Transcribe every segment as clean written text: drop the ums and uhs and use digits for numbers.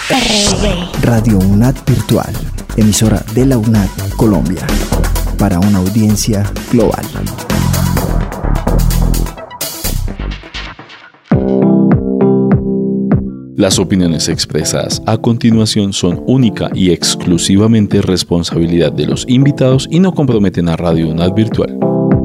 Radio UNAD Virtual, emisora de la UNAD Colombia, para una audiencia global. Las opiniones expresadas a continuación son única y exclusivamente responsabilidad de los invitados y no comprometen a Radio UNAD Virtual.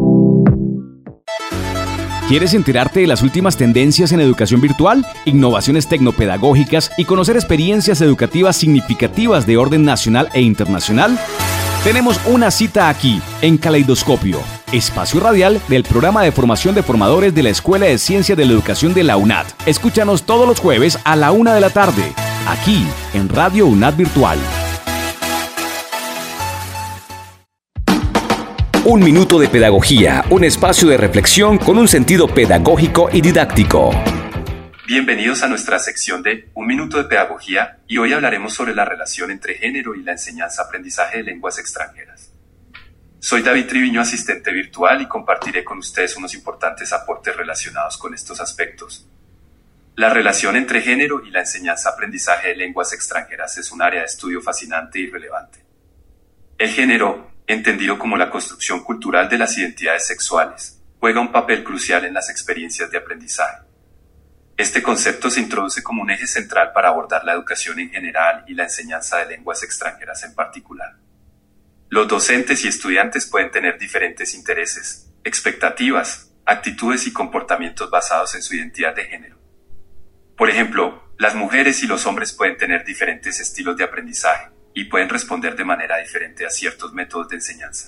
¿Quieres enterarte de las últimas tendencias en educación virtual, innovaciones tecnopedagógicas y conocer experiencias educativas significativas de orden nacional e internacional? Tenemos una cita aquí, en Caleidoscopio, espacio radial del programa de formación de formadores de la Escuela de Ciencias de la Educación de la UNAD. Escúchanos todos los jueves a la 1 de la tarde, aquí en Radio UNAD Virtual. Un minuto de pedagogía, un espacio de reflexión con un sentido pedagógico y didáctico. Bienvenidos a nuestra sección de Un minuto de pedagogía y hoy hablaremos sobre la relación entre género y la enseñanza-aprendizaje de lenguas extranjeras. Soy David Triviño, asistente virtual, y compartiré con ustedes unos importantes aportes relacionados con estos aspectos. La relación entre género y la enseñanza-aprendizaje de lenguas extranjeras es un área de estudio fascinante y relevante. El género, entendido como la construcción cultural de las identidades sexuales, juega un papel crucial en las experiencias de aprendizaje. Este concepto se introduce como un eje central para abordar la educación en general y la enseñanza de lenguas extranjeras en particular. Los docentes y estudiantes pueden tener diferentes intereses, expectativas, actitudes y comportamientos basados en su identidad de género. Por ejemplo, las mujeres y los hombres pueden tener diferentes estilos de aprendizaje y pueden responder de manera diferente a ciertos métodos de enseñanza.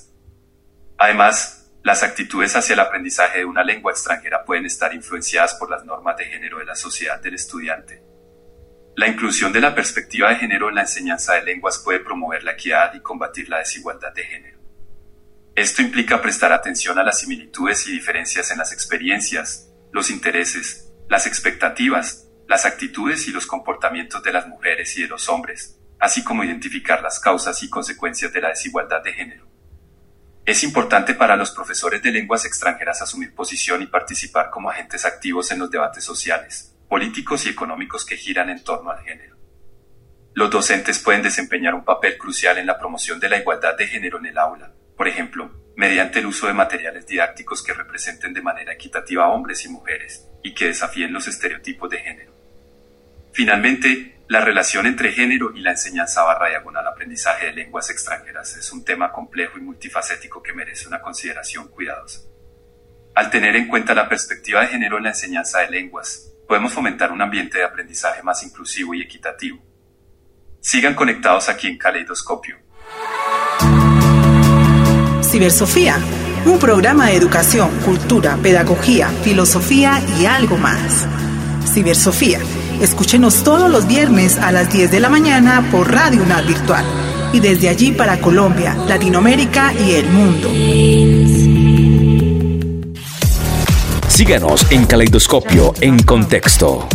Además, las actitudes hacia el aprendizaje de una lengua extranjera pueden estar influenciadas por las normas de género de la sociedad del estudiante. La inclusión de la perspectiva de género en la enseñanza de lenguas puede promover la equidad y combatir la desigualdad de género. Esto implica prestar atención a las similitudes y diferencias en las experiencias, los intereses, las expectativas, las actitudes y los comportamientos de las mujeres y de los hombres, así como identificar las causas y consecuencias de la desigualdad de género. Es importante para los profesores de lenguas extranjeras asumir posición y participar como agentes activos en los debates sociales, políticos y económicos que giran en torno al género. Los docentes pueden desempeñar un papel crucial en la promoción de la igualdad de género en el aula, por ejemplo, mediante el uso de materiales didácticos que representen de manera equitativa a hombres y mujeres y que desafíen los estereotipos de género. Finalmente, la relación entre género y la enseñanza /diagonal aprendizaje de lenguas extranjeras es un tema complejo y multifacético que merece una consideración cuidadosa. Al tener en cuenta la perspectiva de género en la enseñanza de lenguas, podemos fomentar un ambiente de aprendizaje más inclusivo y equitativo. Sigan conectados aquí en Caleidoscopio. Cibersofía, un programa de educación, cultura, pedagogía, filosofía y algo más. Cibersofía. Escúchenos todos los viernes a las 10 de la mañana por Radio UNAD Virtual y desde allí para Colombia, Latinoamérica y el mundo. Síganos en Caleidoscopio en Contexto.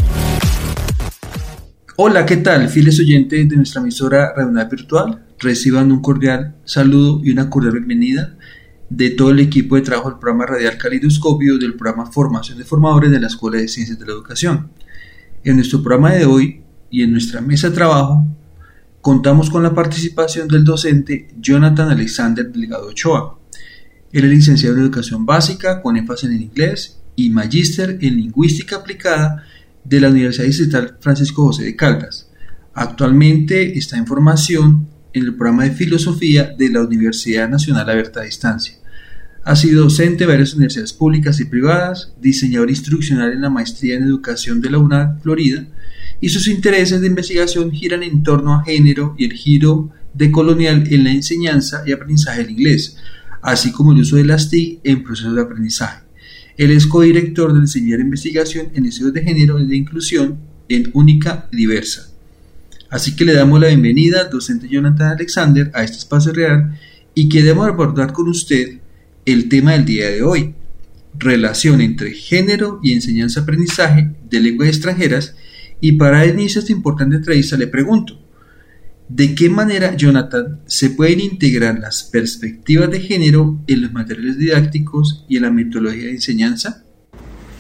Hola, ¿qué tal? Fieles oyentes de nuestra emisora Radio UNAD Virtual, reciban un cordial saludo y una cordial bienvenida de todo el equipo de trabajo del programa radial Caleidoscopio del programa Formación de Formadores de la Escuela de Ciencias de la Educación. En nuestro programa de hoy y en nuestra mesa de trabajo contamos con la participación del docente Jonathan Alexander Delgado Ochoa. Él es licenciado en Educación Básica con énfasis en inglés y magíster en Lingüística Aplicada de la Universidad Distrital Francisco José de Caldas. Actualmente está en formación en el programa de Filosofía de la Universidad Nacional Abierta a Distancia. Ha sido docente de varias universidades públicas y privadas, diseñador instruccional en la maestría en Educación de la UNAD Florida, y sus intereses de investigación giran en torno a género y el giro decolonial en la enseñanza y aprendizaje del inglés, así como el uso de las TIC en procesos de aprendizaje. Él es codirector del Semillero de Investigación en Estudios de Género y de Inclusión en Única y Diversa. Así que le damos la bienvenida al docente Jonathan Alexander a este espacio real y queremos abordar con usted el tema del día de hoy, relación entre género y enseñanza-aprendizaje de lenguas extranjeras, y para inicio esta importante entrevista le pregunto, ¿de qué manera, Jonathan, se pueden integrar las perspectivas de género en los materiales didácticos y en la metodología de enseñanza?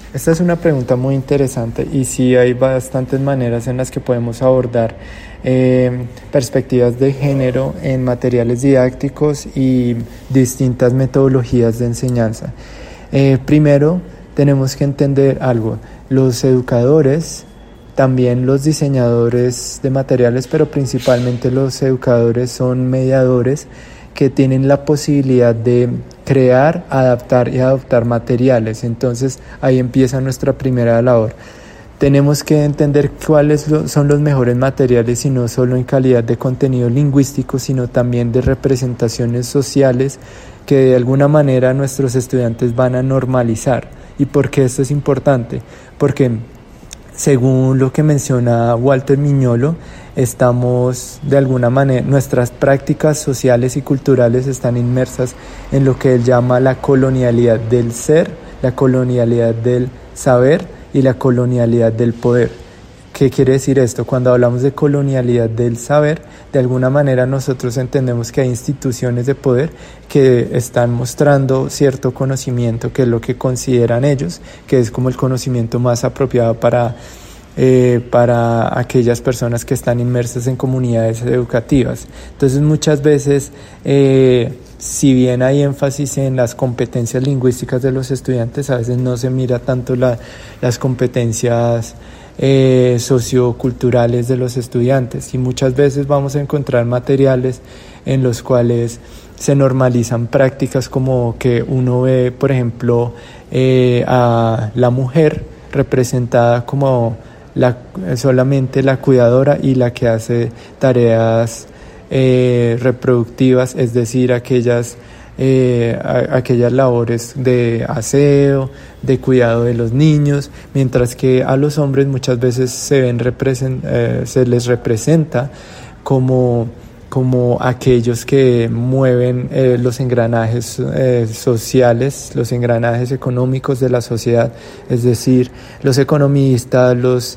Esta es una pregunta muy interesante y sí hay bastantes maneras en las que podemos abordar perspectivas de género en materiales didácticos y distintas metodologías de enseñanza. Primero, tenemos que entender algo. Los educadores, también los diseñadores de materiales, pero principalmente los educadores son mediadores que tienen la posibilidad de crear, adaptar y adoptar materiales. Entonces ahí empieza nuestra primera labor. Tenemos que entender cuáles son los mejores materiales y no solo en calidad de contenido lingüístico, sino también de representaciones sociales que de alguna manera nuestros estudiantes van a normalizar. ¿Y por qué esto es importante? Porque según lo que menciona Walter Miñolo, estamos de alguna manera, nuestras prácticas sociales y culturales están inmersas en lo que él llama la colonialidad del ser, la colonialidad del saber y la colonialidad del poder. ¿Qué quiere decir esto? Cuando hablamos de colonialidad del saber, de alguna manera nosotros entendemos que hay instituciones de poder que están mostrando cierto conocimiento, que es lo que consideran ellos, que es como el conocimiento más apropiado para aquellas personas que están inmersas en comunidades educativas. Entonces muchas veces, si bien hay énfasis en las competencias lingüísticas de los estudiantes, a veces no se mira tanto las competencias socioculturales de los estudiantes, y muchas veces vamos a encontrar materiales en los cuales se normalizan prácticas como que uno ve, por ejemplo, a la mujer representada como solamente la cuidadora y la que hace tareas reproductivas, es decir, aquellas labores de aseo, de cuidado de los niños, mientras que a los hombres muchas veces se les representa como aquellos que mueven los engranajes sociales, los engranajes económicos de la sociedad, es decir, los economistas,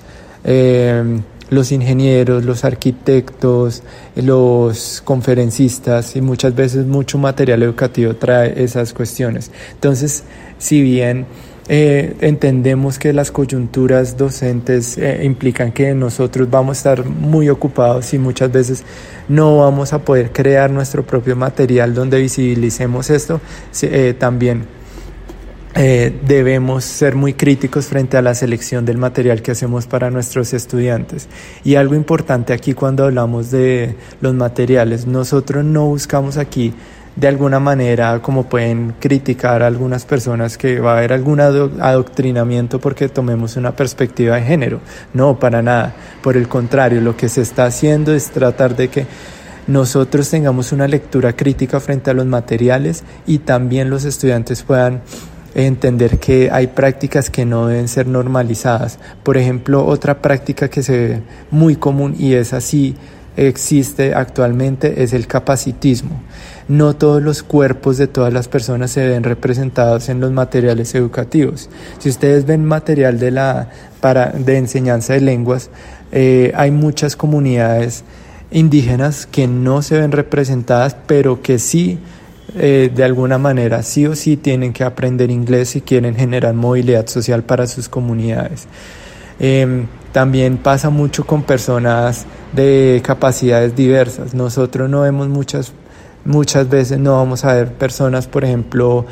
los ingenieros, los arquitectos, los conferencistas, y muchas veces mucho material educativo trae esas cuestiones. Entonces, si bien entendemos que las coyunturas docentes implican que nosotros vamos a estar muy ocupados y muchas veces no vamos a poder crear nuestro propio material donde visibilicemos esto, también debemos ser muy críticos frente a la selección del material que hacemos para nuestros estudiantes. Y algo importante aquí cuando hablamos de los materiales, nosotros no buscamos aquí de alguna manera, como pueden criticar a algunas personas, que va a haber algún adoctrinamiento porque tomemos una perspectiva de género. No, para nada. Por el contrario, lo que se está haciendo es tratar de que nosotros tengamos una lectura crítica frente a los materiales y también los estudiantes puedan entender que hay prácticas que no deben ser normalizadas. Por ejemplo, otra práctica que se ve muy común, y es así, existe actualmente, es el capacitismo. No todos los cuerpos de todas las personas se ven representados en los materiales educativos. Si ustedes ven material de enseñanza de lenguas, hay muchas comunidades indígenas que no se ven representadas, pero que sí, de alguna manera, sí o sí tienen que aprender inglés si quieren generar movilidad social para sus comunidades. También pasa mucho con personas de capacidades diversas. Nosotros no vemos muchas veces no vamos a ver personas, por ejemplo,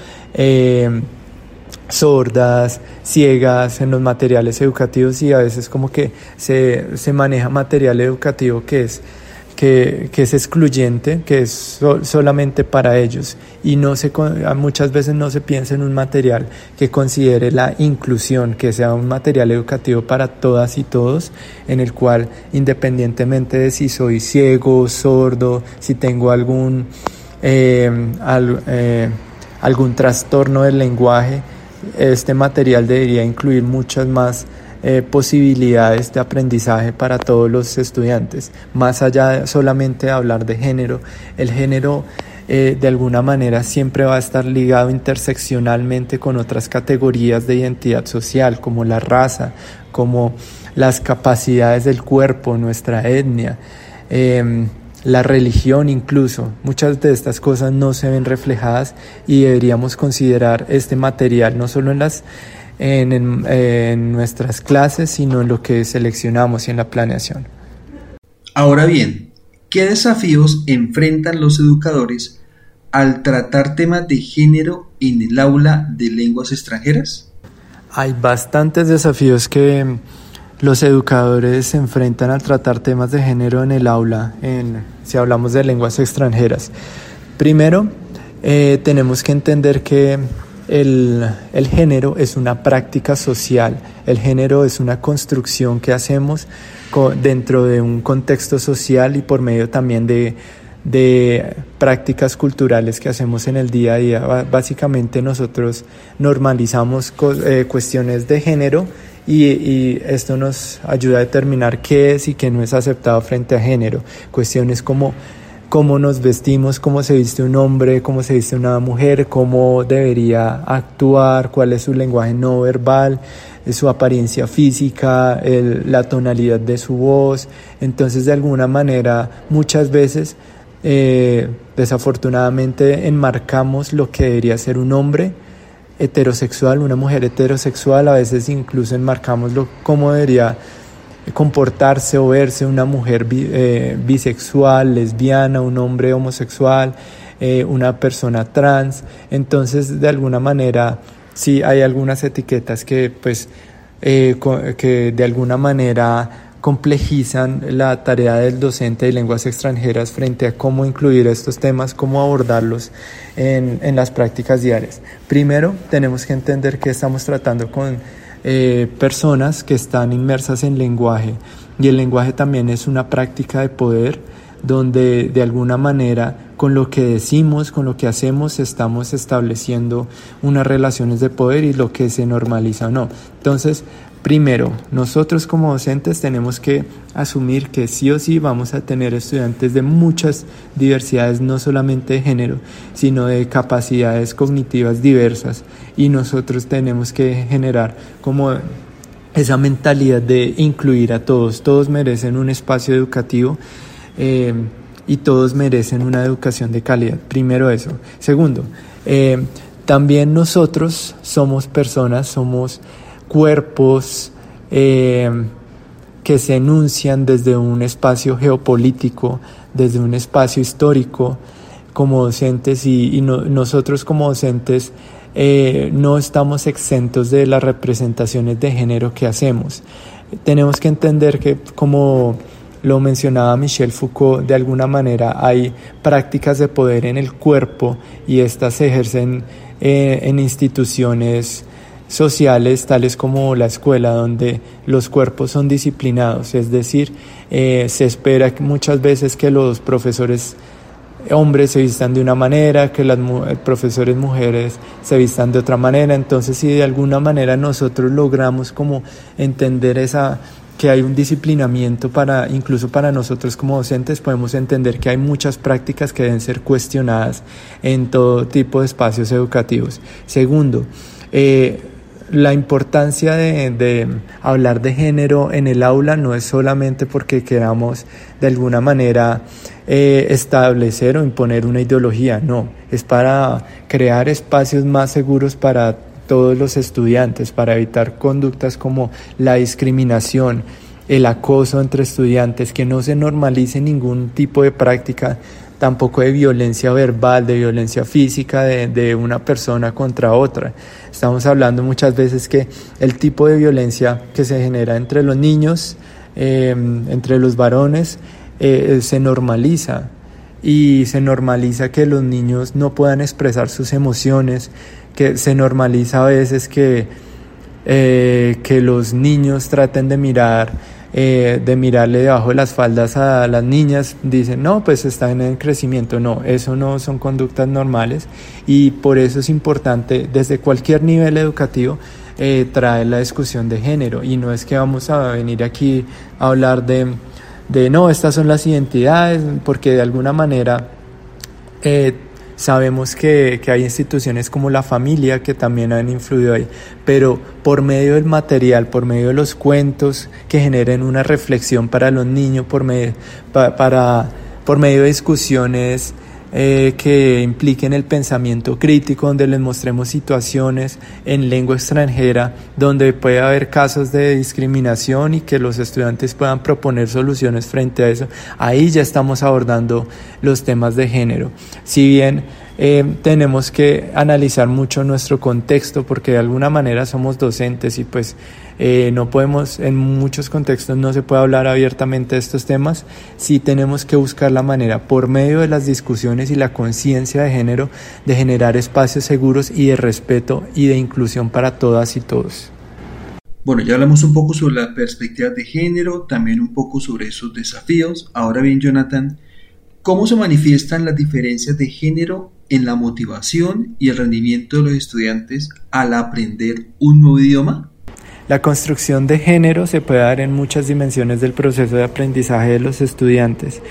sordas, ciegas en los materiales educativos, y a veces como que se maneja material educativo que es excluyente, que es solamente para ellos, y muchas veces no se piensa en un material que considere la inclusión, que sea un material educativo para todas y todos, en el cual, independientemente de si soy ciego, sordo, si tengo algún trastorno del lenguaje, este material debería incluir muchas más posibilidades de aprendizaje para todos los estudiantes. Más allá de solamente hablar de género, el género de alguna manera siempre va a estar ligado interseccionalmente con otras categorías de identidad social, como la raza, como las capacidades del cuerpo, nuestra etnia, la religión incluso. Muchas de estas cosas no se ven reflejadas, y deberíamos considerar este material no solo en las en nuestras clases, sino en lo que seleccionamos y en la planeación. Ahora bien, ¿qué desafíos enfrentan los educadores al tratar temas de género en el aula de lenguas extranjeras? Hay bastantes desafíos que los educadores se enfrentan al tratar temas de género en el aula, si hablamos de lenguas extranjeras. Primero, tenemos que entender que el género es una práctica social. El género es una construcción que hacemos dentro de un contexto social y por medio también de prácticas culturales que hacemos en el día a día. Básicamente nosotros normalizamos cuestiones de género y esto nos ayuda a determinar qué es y qué no es aceptado frente a género. Cuestiones como cómo nos vestimos, cómo se viste un hombre, cómo se viste una mujer, cómo debería actuar, cuál es su lenguaje no verbal, su apariencia física, la tonalidad de su voz. Entonces, de alguna manera, muchas veces, desafortunadamente, enmarcamos lo que debería ser un hombre heterosexual, una mujer heterosexual. A veces incluso enmarcamos cómo debería comportarse o verse una mujer bisexual, lesbiana, un hombre homosexual, una persona trans. Entonces, de alguna manera, sí hay algunas etiquetas que de alguna manera complejizan la tarea del docente de lenguas extranjeras frente a cómo incluir estos temas, cómo abordarlos en las prácticas diarias. Primero, tenemos que entender que estamos tratando con personas que están inmersas en lenguaje, y el lenguaje también es una práctica de poder donde de alguna manera con lo que decimos, con lo que hacemos, estamos estableciendo unas relaciones de poder y lo que se normaliza o no. Entonces, primero, nosotros como docentes tenemos que asumir que sí o sí vamos a tener estudiantes de muchas diversidades, no solamente de género, sino de capacidades cognitivas diversas, y nosotros tenemos que generar como esa mentalidad de incluir a todos. Todos merecen un espacio educativo y todos merecen una educación de calidad. Primero eso. Segundo, también nosotros somos personas, somos cuerpos que se enuncian desde un espacio geopolítico, desde un espacio histórico como docentes, y nosotros como docentes no estamos exentos de las representaciones de género que hacemos. Tenemos que entender que, como lo mencionaba Michel Foucault, de alguna manera hay prácticas de poder en el cuerpo y estas se ejercen en instituciones sociales tales como la escuela, donde los cuerpos son disciplinados, es decir, se espera muchas veces que los profesores hombres se vistan de una manera, que las profesores mujeres se vistan de otra manera. Entonces, si de alguna manera nosotros logramos como entender que hay un disciplinamiento incluso para nosotros como docentes, podemos entender que hay muchas prácticas que deben ser cuestionadas en todo tipo de espacios educativos. Segundo, la importancia de hablar de género en el aula no es solamente porque queramos de alguna manera establecer o imponer una ideología, no, es para crear espacios más seguros para todos los estudiantes, para evitar conductas como la discriminación, el acoso entre estudiantes, que no se normalice ningún tipo de práctica, tampoco de violencia verbal, de violencia física de una persona contra otra. Estamos hablando muchas veces que el tipo de violencia que se genera entre los niños, entre los varones, se normaliza, y se normaliza que los niños no puedan expresar sus emociones, que se normaliza a veces que los niños traten de mirarle debajo de las faldas a las niñas. Dicen, no, pues están en crecimiento. No, eso no son conductas normales, y por eso es importante desde cualquier nivel educativo traer la discusión de género. Y no es que vamos a venir aquí a hablar de no, estas son las identidades, porque de alguna manera sabemos que hay instituciones como la familia que también han influido ahí, pero por medio del material, por medio de los cuentos que generen una reflexión para los niños, por medio de discusiones que impliquen el pensamiento crítico, donde les mostremos situaciones en lengua extranjera donde puede haber casos de discriminación y que los estudiantes puedan proponer soluciones frente a eso. Ahí ya estamos abordando los temas de género. Si bien tenemos que analizar mucho nuestro contexto, porque de alguna manera somos docentes y pues no podemos, en muchos contextos no se puede hablar abiertamente de estos temas. Sí tenemos que buscar la manera, por medio de las discusiones y la conciencia de género, de generar espacios seguros y de respeto y de inclusión para todas y todos. Bueno, ya hablamos un poco sobre las perspectivas de género, también un poco sobre esos desafíos. Ahora bien, Jonathan, ¿cómo se manifiestan las diferencias de género en la motivación y el rendimiento de los estudiantes al aprender un nuevo idioma? La construcción de género se puede dar en muchas dimensiones del proceso de aprendizaje de los estudiantes.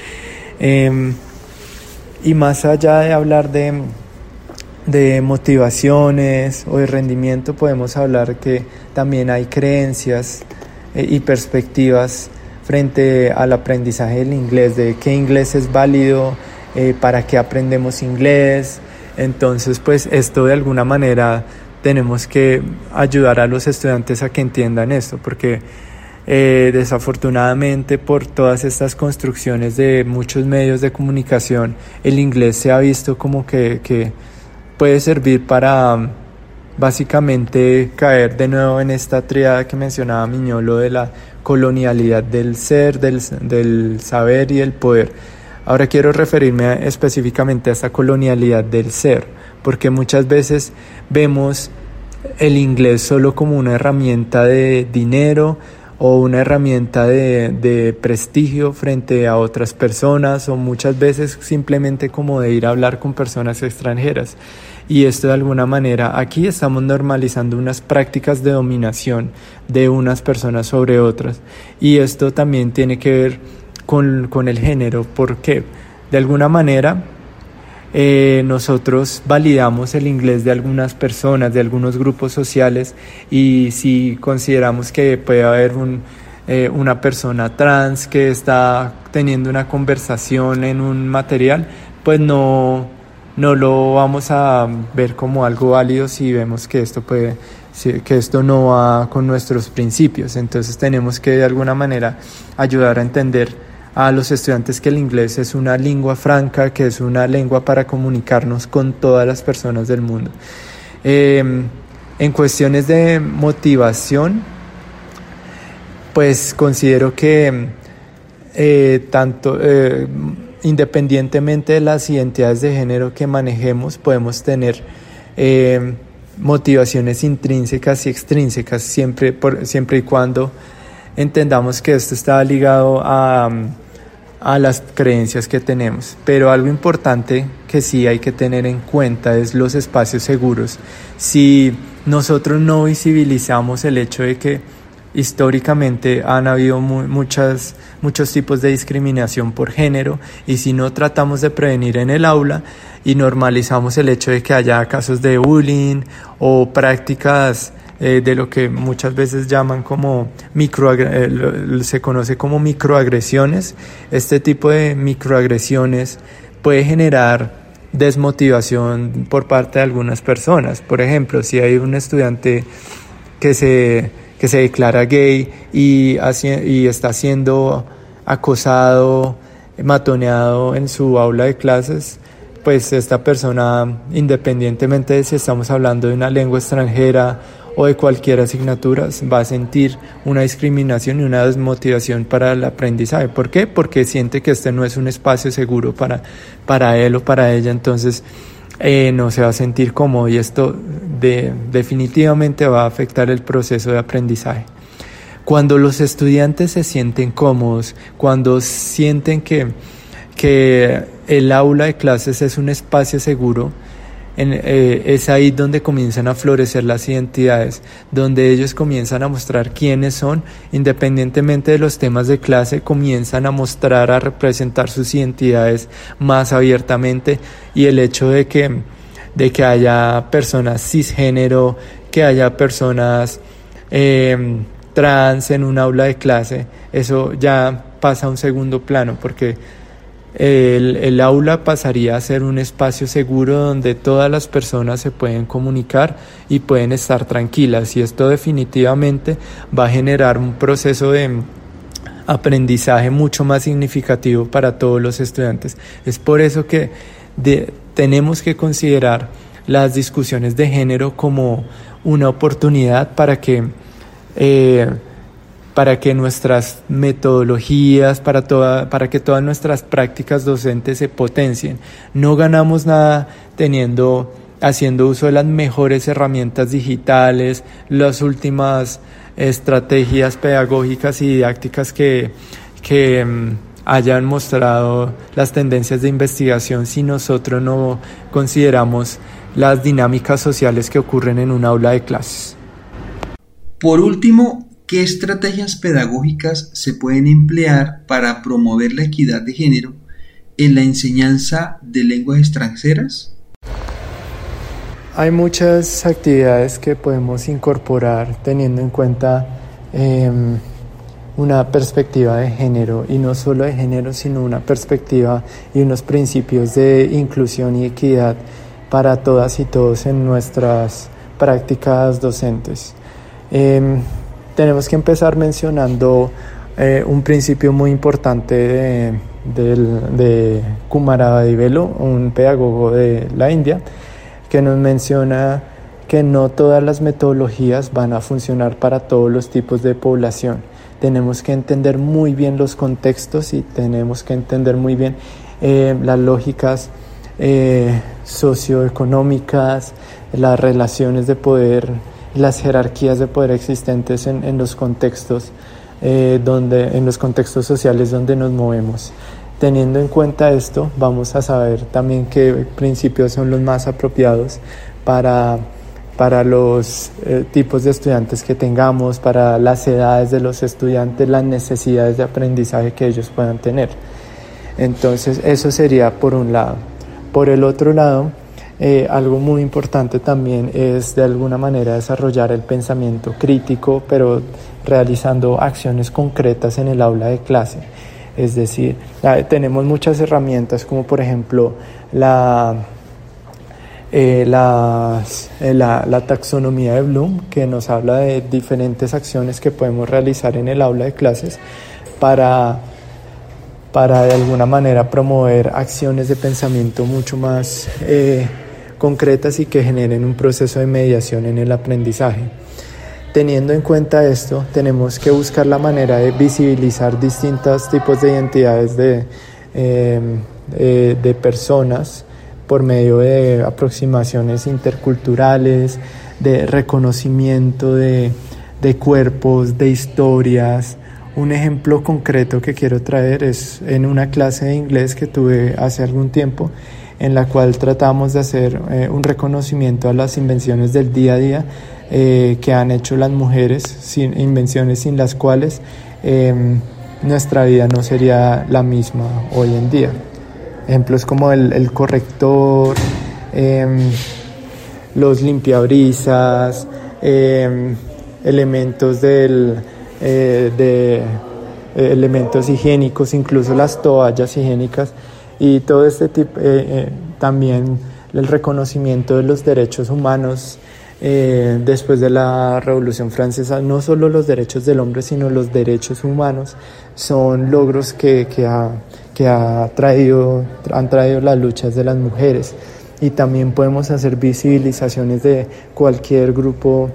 Y más allá de hablar de motivaciones o de rendimiento, podemos hablar que también hay creencias y perspectivas frente al aprendizaje del inglés, de qué inglés es válido, para qué aprendemos inglés. Entonces, pues esto de alguna manera tenemos que ayudar a los estudiantes a que entiendan esto, porque desafortunadamente por todas estas construcciones de muchos medios de comunicación, el inglés se ha visto como que puede servir para básicamente caer de nuevo en esta tríada que mencionaba Miñolo de la colonialidad del ser, del saber y del poder. Ahora quiero referirme específicamente a esta colonialidad del ser, porque muchas veces vemos el inglés solo como una herramienta de dinero o una herramienta de prestigio frente a otras personas, o muchas veces simplemente como de ir a hablar con personas extranjeras. Y esto de alguna manera, aquí estamos normalizando unas prácticas de dominación de unas personas sobre otras, y esto también tiene que ver con el género, porque de alguna manera nosotros validamos el inglés de algunas personas, de algunos grupos sociales, y si consideramos que puede haber una persona trans que está teniendo una conversación en un material, pues no lo vamos a ver como algo válido si vemos que esto no va con nuestros principios. Entonces tenemos que de alguna manera ayudar a entender a los estudiantes que el inglés es una lengua franca, que es una lengua para comunicarnos con todas las personas del mundo. En cuestiones de motivación, pues considero que independientemente de las identidades de género que manejemos, podemos tener motivaciones intrínsecas y extrínsecas, siempre y cuando entendamos que esto está ligado a las creencias que tenemos. Pero algo importante que sí hay que tener en cuenta es los espacios seguros. Si nosotros no visibilizamos el hecho de que históricamente han habido muchos tipos de discriminación por género, y si no tratamos de prevenir en el aula y normalizamos el hecho de que haya casos de bullying o prácticas de lo que muchas veces llaman como se conoce como microagresiones, este tipo de microagresiones puede generar desmotivación por parte de algunas personas. Por ejemplo, si hay un estudiante que se declara gay y está siendo acosado, matoneado en su aula de clases, pues esta persona, independientemente de si estamos hablando de una lengua extranjera o de cualquier asignatura, va a sentir una discriminación y una desmotivación para el aprendizaje. ¿Por qué? Porque siente que este no es un espacio seguro para él o para ella. Entonces no se va a sentir cómodo, y esto definitivamente va a afectar el proceso de aprendizaje. Cuando los estudiantes se sienten cómodos, cuando sienten que el aula de clases es un espacio seguro, es ahí donde comienzan a florecer las identidades, donde ellos comienzan a mostrar quiénes son, independientemente de los temas de clase, comienzan a mostrar, a representar sus identidades más abiertamente. Y el hecho de que haya personas cisgénero, que haya personas trans en un aula de clase, eso ya pasa a un segundo plano, porque el aula pasaría a ser un espacio seguro donde todas las personas se pueden comunicar y pueden estar tranquilas, y esto definitivamente va a generar un proceso de aprendizaje mucho más significativo para todos los estudiantes. Es por eso que tenemos que considerar las discusiones de género como una oportunidad para que nuestras metodologías, para que todas nuestras prácticas docentes se potencien. No ganamos nada haciendo uso de las mejores herramientas digitales, las últimas estrategias pedagógicas y didácticas que hayan mostrado las tendencias de investigación, si nosotros no consideramos las dinámicas sociales que ocurren en un aula de clases. Por último, ¿qué estrategias pedagógicas se pueden emplear para promover la equidad de género en la enseñanza de lenguas extranjeras? Hay muchas actividades que podemos incorporar teniendo en cuenta una perspectiva de género, y no solo de género, sino una perspectiva y unos principios de inclusión y equidad para todas y todos en nuestras prácticas docentes. Tenemos que empezar mencionando un principio muy importante de Kumarabadivelu, un pedagogo de la India, que nos menciona que no todas las metodologías van a funcionar para todos los tipos de población. Tenemos que entender muy bien los contextos y tenemos que entender muy bien las lógicas socioeconómicas, las relaciones de poder, las jerarquías de poder existentes en los contextos en los contextos sociales donde nos movemos. Teniendo en cuenta esto, vamos a saber también qué principios son los más apropiados para los tipos de estudiantes que tengamos, para las edades de los estudiantes, las necesidades de aprendizaje que ellos puedan tener. Entonces, eso sería por un lado. Por el otro lado, algo muy importante también es de alguna manera desarrollar el pensamiento crítico, pero realizando acciones concretas en el aula de clase. Es decir, tenemos muchas herramientas como por ejemplo la taxonomía de Bloom, que nos habla de diferentes acciones que podemos realizar en el aula de clases para de alguna manera promover acciones de pensamiento mucho más concretas y que generen un proceso de mediación en el aprendizaje. Teniendo en cuenta esto, tenemos que buscar la manera de visibilizar distintos tipos de identidades de personas por medio de aproximaciones interculturales, de reconocimiento de cuerpos, de historias. Un ejemplo concreto que quiero traer es en una clase de inglés que tuve hace algún tiempo, en la cual tratamos de hacer un reconocimiento a las invenciones del día a día que han hecho las mujeres, invenciones sin las cuales nuestra vida no sería la misma hoy en día. Ejemplos como el corrector, los limpiabrisas, elementos elementos higiénicos, incluso las toallas higiénicas, y todo este tipo, también el reconocimiento de los derechos humanos. Después de la Revolución Francesa, no solo los derechos del hombre, sino los derechos humanos son logros que han traído las luchas de las mujeres, y también podemos hacer visibilizaciones de cualquier grupo,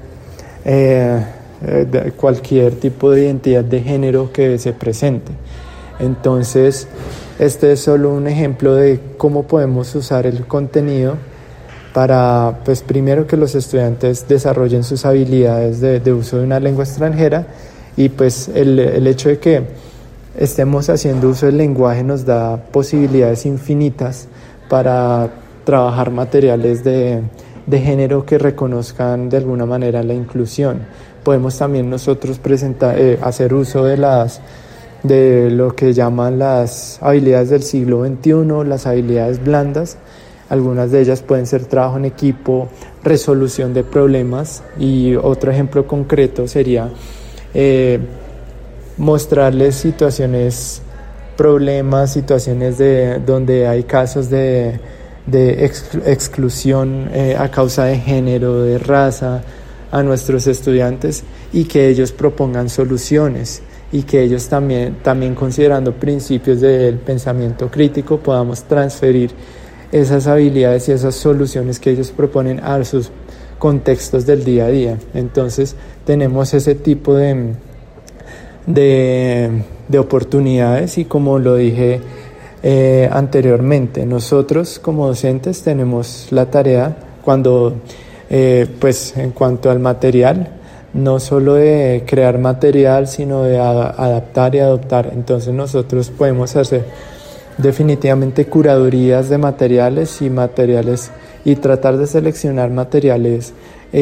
de cualquier tipo de identidad de género que se presente. Entonces, este es solo un ejemplo de cómo podemos usar el contenido para, pues, primero que los estudiantes desarrollen sus habilidades de uso de una lengua extranjera, y pues el hecho de que estemos haciendo uso del lenguaje nos da posibilidades infinitas para trabajar materiales de género que reconozcan de alguna manera la inclusión. Podemos también nosotros hacer uso de lo que llaman las habilidades del siglo XXI, las habilidades blandas. Algunas de ellas pueden ser trabajo en equipo, resolución de problemas, y otro ejemplo concreto sería mostrarles situaciones problemas, situaciones donde hay casos de exclusión a causa de género, de raza, a nuestros estudiantes, y que ellos propongan soluciones, y que ellos también considerando principios del pensamiento crítico podamos transferir esas habilidades y esas soluciones que ellos proponen a sus contextos del día a día. Entonces tenemos ese tipo de oportunidades, y como lo dije anteriormente, nosotros como docentes tenemos la tarea pues en cuanto al material, no solo de crear material, sino de adaptar y adoptar. Entonces nosotros podemos hacer definitivamente curadurías de materiales y tratar de seleccionar materiales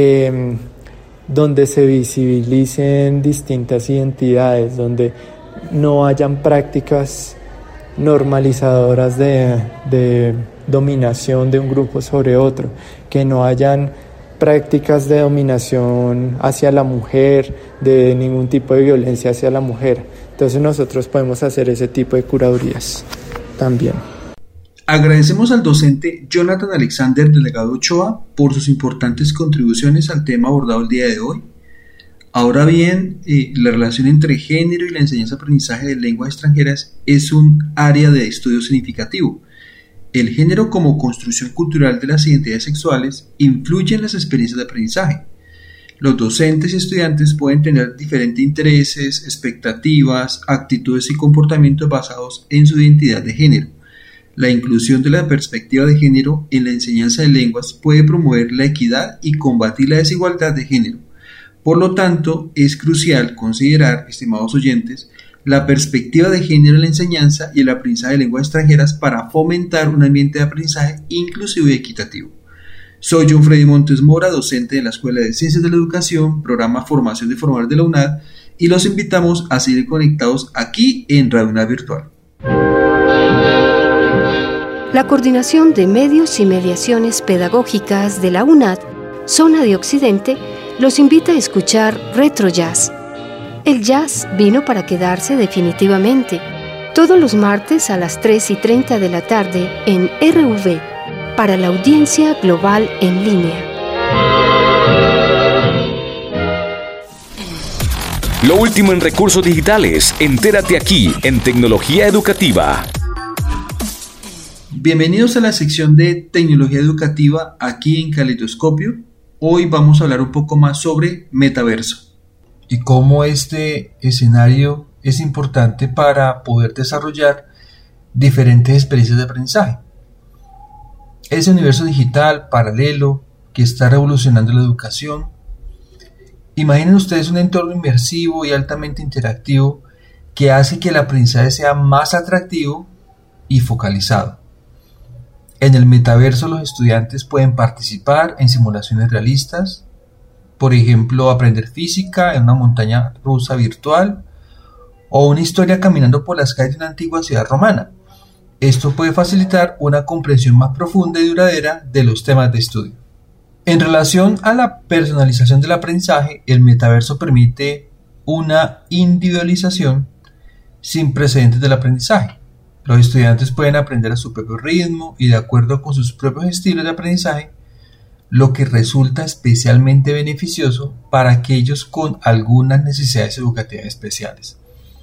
donde se visibilicen distintas identidades, donde no hayan prácticas normalizadoras de dominación de un grupo sobre otro, que no hayan prácticas de dominación hacia la mujer, de ningún tipo de violencia hacia la mujer. Entonces nosotros podemos hacer ese tipo de curadurías también. Agradecemos al docente Jonathan Alexander Delgado Ochoa por sus importantes contribuciones al tema abordado el día de hoy. Ahora bien, la relación entre género y la enseñanza-aprendizaje de lenguas extranjeras es un área de estudio significativo. El género como construcción cultural de las identidades sexuales influye en las experiencias de aprendizaje. Los docentes y estudiantes pueden tener diferentes intereses, expectativas, actitudes y comportamientos basados en su identidad de género. La inclusión de la perspectiva de género en la enseñanza de lenguas puede promover la equidad y combatir la desigualdad de género. Por lo tanto, es crucial considerar, estimados oyentes, la perspectiva de género en la enseñanza y el aprendizaje de lenguas extranjeras para fomentar un ambiente de aprendizaje inclusivo y equitativo. Soy John Freddy Montes Mora, docente de la Escuela de Ciencias de la Educación, programa Formación de Formadores de la UNAD, y los invitamos a seguir conectados aquí en Radio UNAD Virtual. La Coordinación de Medios y Mediaciones Pedagógicas de la UNAD, Zona de Occidente, los invita a escuchar Retro Jazz. El jazz vino para quedarse definitivamente, todos los martes a las 3:30 de la tarde en RV, para la audiencia global en línea. Lo último en recursos digitales, entérate aquí en Tecnología Educativa. Bienvenidos a la sección de Tecnología Educativa aquí en Caleidoscopio. Hoy vamos a hablar un poco más sobre metaverso y cómo este escenario es importante para poder desarrollar diferentes experiencias de aprendizaje. Ese universo digital paralelo que está revolucionando la educación. Imaginen ustedes un entorno inmersivo y altamente interactivo que hace que el aprendizaje sea más atractivo y focalizado. En el metaverso los estudiantes pueden participar en simulaciones realistas, por ejemplo, aprender física en una montaña rusa virtual o una historia caminando por las calles de una antigua ciudad romana. Esto puede facilitar una comprensión más profunda y duradera de los temas de estudio. En relación a la personalización del aprendizaje, el metaverso permite una individualización sin precedentes del aprendizaje. Los estudiantes pueden aprender a su propio ritmo y de acuerdo con sus propios estilos de aprendizaje, lo que resulta especialmente beneficioso para aquellos con algunas necesidades educativas especiales.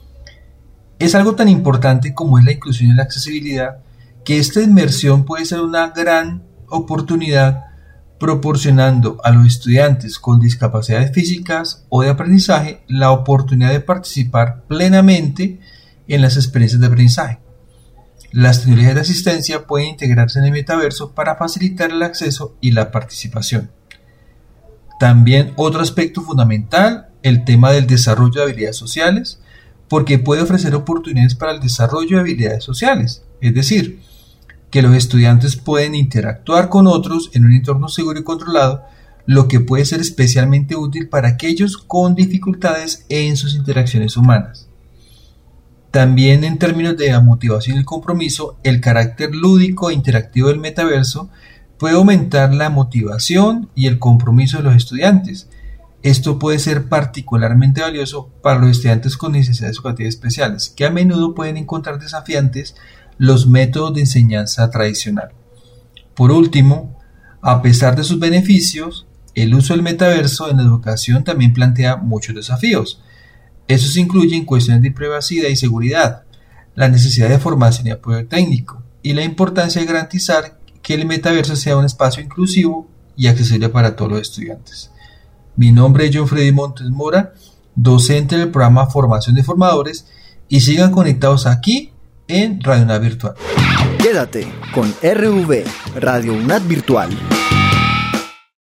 Es algo tan importante como es la inclusión y la accesibilidad que esta inmersión puede ser una gran oportunidad proporcionando a los estudiantes con discapacidades físicas o de aprendizaje la oportunidad de participar plenamente en las experiencias de aprendizaje. Las tecnologías de asistencia pueden integrarse en el metaverso para facilitar el acceso y la participación. También otro aspecto fundamental, el tema del desarrollo de habilidades sociales, porque puede ofrecer oportunidades para el desarrollo de habilidades sociales, es decir, que los estudiantes pueden interactuar con otros en un entorno seguro y controlado, lo que puede ser especialmente útil para aquellos con dificultades en sus interacciones humanas. También en términos de la motivación y el compromiso, el carácter lúdico e interactivo del metaverso puede aumentar la motivación y el compromiso de los estudiantes, Esto puede ser particularmente valioso para los estudiantes con necesidades educativas especiales, que a menudo pueden encontrar desafiantes los métodos de enseñanza tradicional. Por último, a pesar de sus beneficios, el uso del metaverso en la educación también plantea muchos desafíos. Estos incluyen cuestiones de privacidad y seguridad, la necesidad de formación y apoyo técnico, y la importancia de garantizar que el metaverso sea un espacio inclusivo y accesible para todos los estudiantes. Mi nombre es John Freddy Montes Mora, docente del programa Formación de Formadores, y sigan conectados aquí en Radio UNAD Virtual. Quédate con RV, Radio UNAD Virtual.